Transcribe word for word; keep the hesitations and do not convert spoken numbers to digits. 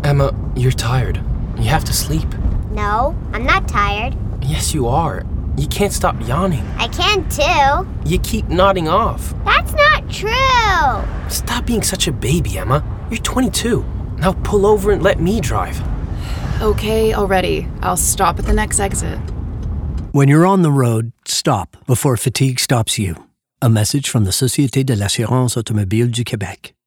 Emma, you're tired. You have to sleep. No, I'm not tired. Yes, you are. You can't stop yawning. I can too. You keep nodding off. That's not true. Stop being such a baby, Emma. You're twenty-two. Now pull over and let me drive. Okay, already. I'll stop at the next exit. When you're on the road, stop before fatigue stops you. A message from the Société de l'Assurance Automobile du Québec.